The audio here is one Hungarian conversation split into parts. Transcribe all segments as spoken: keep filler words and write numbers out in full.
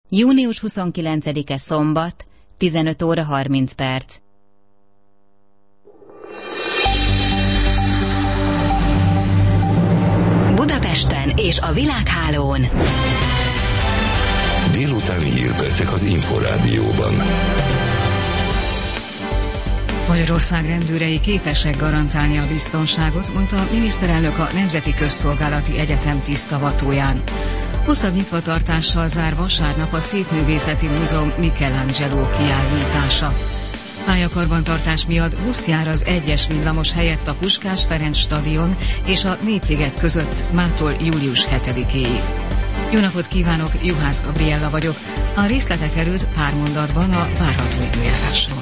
június huszonkilencedike szombat, tizenöt óra harminc perc. Budapesten és a világhálón. Délutáni hírpercek az Inforádióban. Magyarország rendőrei képesek garantálni a biztonságot, mondta a miniszterelnök a Nemzeti Közszolgálati Egyetem tisztavatóján. Hosszabb nyitvatartással zár vasárnap a Szépművészeti Múzeum Michelangelo kiállítása. Pályakarbantartás miatt busz jár az egyes villamos helyett a Puskás Ferenc stadion és a Népliget között mától július hetedikéig. Jó napot kívánok, Juhász Gabriella vagyok. A részletek előtt pár mondatban a várható időjárásról.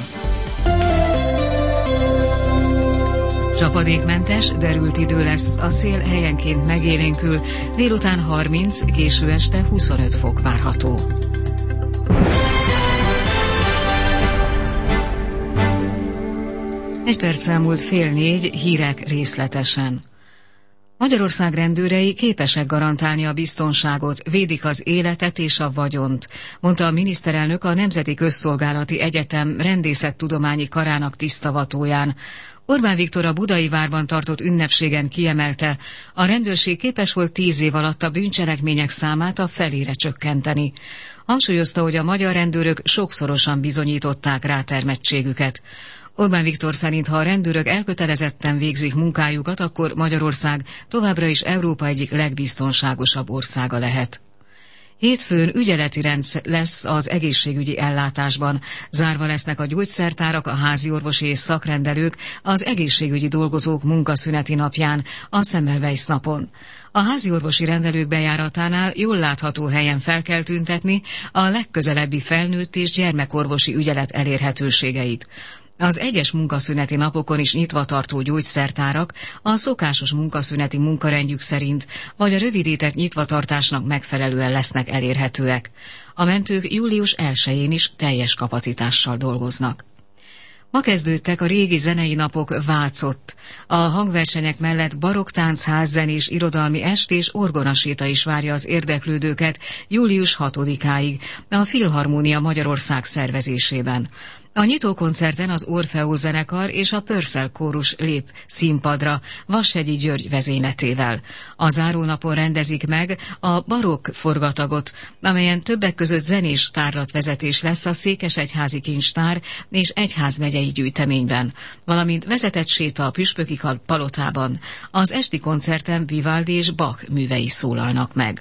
Csapadékmentes, derült idő lesz, a szél helyenként megélénkül, délután harminc, késő este huszonöt fok várható. Egy perc elmúlt fél négy, hírek részletesen. Magyarország rendőrei képesek garantálni a biztonságot, védik az életet és a vagyont, mondta a miniszterelnök a Nemzeti Közszolgálati Egyetem rendészettudományi karának tisztavatóján. Orbán Viktor a Budai Várban tartott ünnepségen kiemelte, a rendőrség képes volt tíz év alatt a bűncselekmények számát a felére csökkenteni. Hangsúlyozta, hogy a magyar rendőrök sokszorosan bizonyították rátermettségüket. Orbán Viktor szerint, ha a rendőrök elkötelezetten végzik munkájukat, akkor Magyarország továbbra is Európa egyik legbiztonságosabb országa lehet. Hétfőn ügyeleti rend lesz az egészségügyi ellátásban. Zárva lesznek a gyógyszertárak, a háziorvosi és szakrendelők az egészségügyi dolgozók munkaszüneti napján, a Semmelweis napon. A háziorvosi rendelők bejáratánál jól látható helyen fel kell tüntetni a legközelebbi felnőtt és gyermekorvosi ügyelet elérhetőségeit. Az egyes munkaszüneti napokon is nyitva tartó gyógyszertárak a szokásos munkaszüneti munkarendjük szerint, vagy a rövidített nyitvatartásnak megfelelően lesznek elérhetőek. A mentők július elsején is teljes kapacitással dolgoznak. Ma kezdődtek a régi zenei napok Vácott. A hangversenyek mellett baroktánc, házzenés, irodalmi est és orgonaséta is várja az érdeklődőket július hatodikáig a Filharmónia Magyarország szervezésében. A nyitókoncerten az Orfeó zenekar és a Pörszel kórus lép színpadra Vashegyi György vezényletével. A zárónapon rendezik meg a barokk forgatagot, amelyen többek között zenés tárlatvezetés lesz a Székesegyházi Kincstár és Egyházmegyei gyűjteményben, valamint vezetett séta a Püspöki palotában. Az esti koncerten Vivaldi és Bach művei szólalnak meg.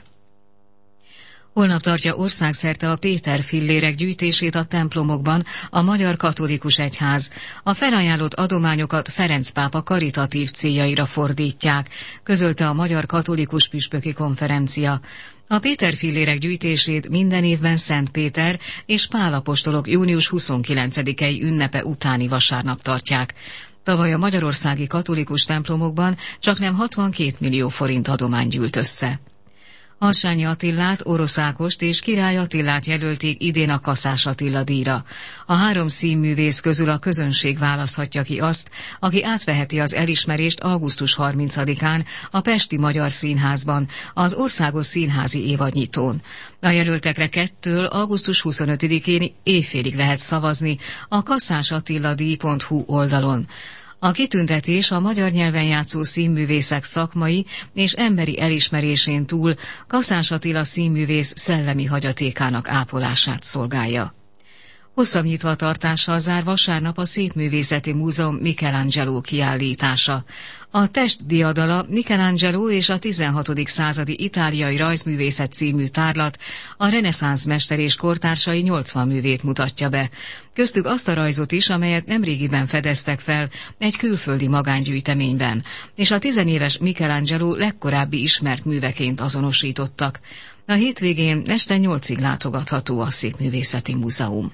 Holnap tartja országszerte a Péter fillérek gyűjtését a templomokban a Magyar Katolikus Egyház. A felajánlott adományokat Ferenc pápa karitatív céljaira fordítják, közölte a Magyar Katolikus Püspöki Konferencia. A Péter fillérek gyűjtését minden évben Szent Péter és Pál apostolok június huszonkilencedikei ünnepe utáni vasárnap tartják. Tavaly a magyarországi katolikus templomokban csaknem hatvankét millió forint adomány gyűlt össze. Harsányi Attilát, Orosz Ákost és Király Attilát jelölték idén a Kaszás Attila díjra. A három színművész közül a közönség választhatja ki azt, aki átveheti az elismerést augusztus harmincadikán a Pesti Magyar Színházban, az Országos Színházi évadnyitón. A jelöltekre kettől augusztus huszonötödikén éjfélig lehet szavazni a kaszásattiladíj pont hu oldalon. A kitüntetés a magyar nyelven játszó színművészek szakmai és emberi elismerésén túl Kaszás Attila színművész szellemi hagyatékának ápolását szolgálja. Hosszabb nyitvatartással zár vasárnap a Szépművészeti Múzeum Michelangelo kiállítása. A testdiadala Michelangelo és a tizenhatodik századi itáliai rajzművészet című tárlat a reneszánsz mester és kortársai nyolcvan művét mutatja be. Köztük azt a rajzot is, amelyet nemrégiben fedeztek fel egy külföldi magángyűjteményben, és a tizenéves Michelangelo legkorábbi ismert műveként azonosítottak. A hétvégén este nyolcig látogatható a Szépművészeti Múzeum.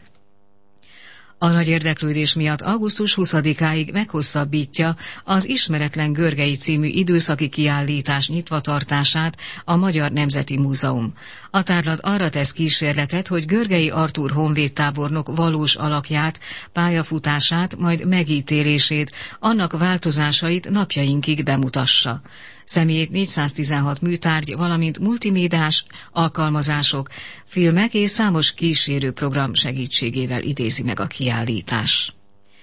A nagy érdeklődés miatt augusztus huszadikáig meghosszabbítja az Ismeretlen Görgei című időszaki kiállítás nyitvatartását a Magyar Nemzeti Múzeum. A tárlat arra tesz kísérletet, hogy Görgei Artúr honvédtábornok valós alakját, pályafutását, majd megítélését, annak változásait napjainkig bemutassa. Személyét négyszáztizenhat műtárgy, valamint multimédiás alkalmazások, filmek és számos kísérőprogram segítségével idézi meg a kiállítás.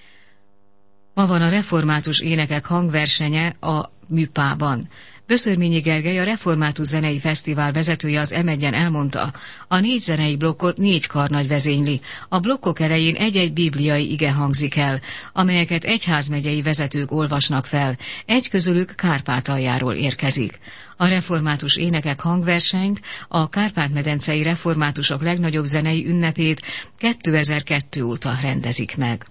Ma van a református énekek hangversenye a Műpában. Böszörményi Gergely, a Református Zenei Fesztivál vezetője az em egyen elmondta, a négy zenei blokkot négy karnagy vezényli. A blokkok elején egy-egy bibliai ige hangzik el, amelyeket egyházmegyei vezetők olvasnak fel. Egy közülük Kárpátaljáról érkezik. A református énekek hangversenyt, a Kárpát-medencei reformátusok legnagyobb zenei ünnepét kétezer-kettő óta rendezik meg.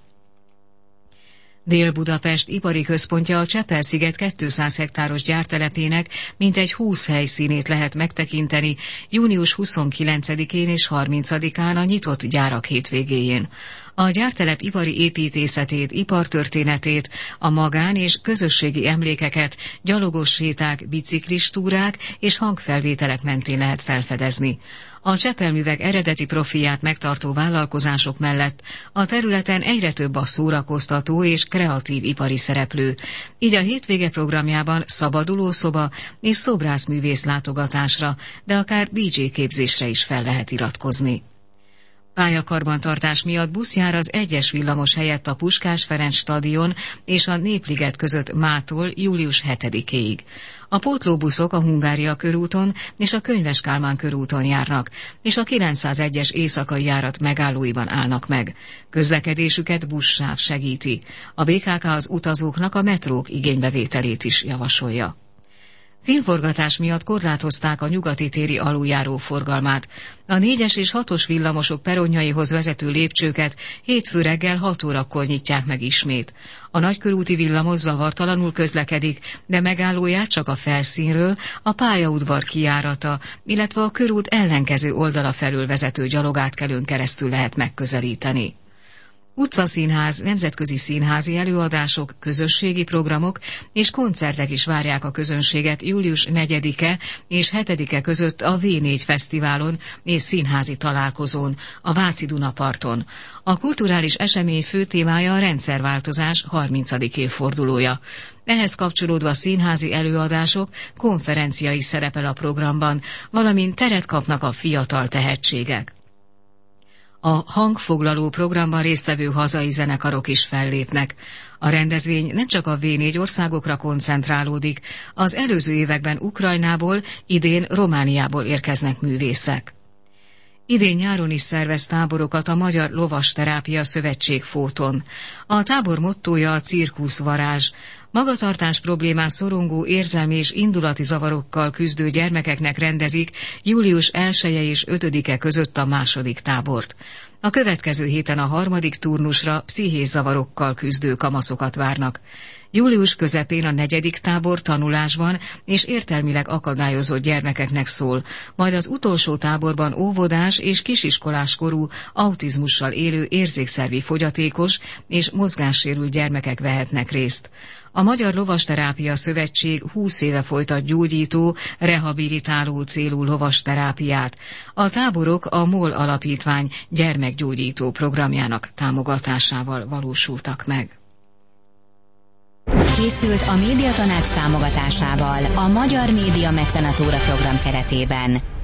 Dél-Budapest ipari központja a Csepel-sziget kétszáz hektáros gyártelepének mintegy húsz helyszínét lehet megtekinteni június huszonkilencedikén és harmincadikán a nyitott gyárak hétvégéjén. A gyártelep ipari építészetét, ipartörténetét, a magán- és közösségi emlékeket gyalogos séták, biciklistúrák és hangfelvételek mentén lehet felfedezni. A Csepel-művek eredeti profilját megtartó vállalkozások mellett a területen egyre több a szórakoztató és kreatív ipari szereplő, így a hétvége programjában szabadulószoba és szobrászművész látogatásra, de akár dé dzsé képzésre is fel lehet iratkozni. Pályakarbantartás miatt busz jár az egyes villamos helyett a Puskás Ferenc stadion és a Népliget között mától július hetedikéig. A pótlóbuszok a Hungária körúton és a Könyves Kálmán körúton járnak, és a kilencszázegyes éjszakai járat megállóiban állnak meg. Közlekedésüket buszsáv segíti. A bé ká ká az utazóknak a metrók igénybevételét is javasolja. Filmforgatás miatt korlátozták a nyugati téri aluljáró forgalmát. A négyes és hatos villamosok peronjaihoz vezető lépcsőket hétfő reggel hat órakor nyitják meg ismét. A nagykörúti villamos zavartalanul közlekedik, de megállóját csak a felszínről, a pályaudvar kijárata, illetve a körút ellenkező oldala felől vezető gyalogátkelőn keresztül lehet megközelíteni. Utcaszínház, nemzetközi színházi előadások, közösségi programok és koncertek is várják a közönséget július negyedike és hetedike között a vé négy fesztiválon és színházi találkozón, a Váci Dunaparton. A kulturális esemény fő témája a rendszerváltozás harmincadik évfordulója. Ehhez kapcsolódva színházi előadások, konferencia is szerepel a programban, valamint teret kapnak a fiatal tehetségek. A hangfoglaló programban résztvevő hazai zenekarok is fellépnek. A rendezvény nem csak a vé négy országokra koncentrálódik, az előző években Ukrajnából, idén Romániából érkeznek művészek. Idén nyáron is szervez táborokat a Magyar Lovasterápia Szövetség Fóton. A tábor mottója a cirkusz varázs. Magatartás problémás szorongó érzelmi és indulati zavarokkal küzdő gyermekeknek rendezik július elseje és ötödike között a második tábort. A következő héten a harmadik turnusra pszichés zavarokkal küzdő kamaszokat várnak. Július közepén a negyedik tábor tanulásban és értelmileg akadályozott gyermekeknek szól, majd az utolsó táborban óvodás és kisiskolás korú autizmussal élő érzékszervi fogyatékos és mozgássérült gyermekek vehetnek részt. A Magyar Lovasterápia Szövetség húsz éve folytat gyógyító, rehabilitáló célú lovasterápiát. A táborok a MOL Alapítvány gyermekgyógyító programjának támogatásával valósultak meg. Készült a Médiatanács támogatásával a Magyar Média Mecenatúra program keretében.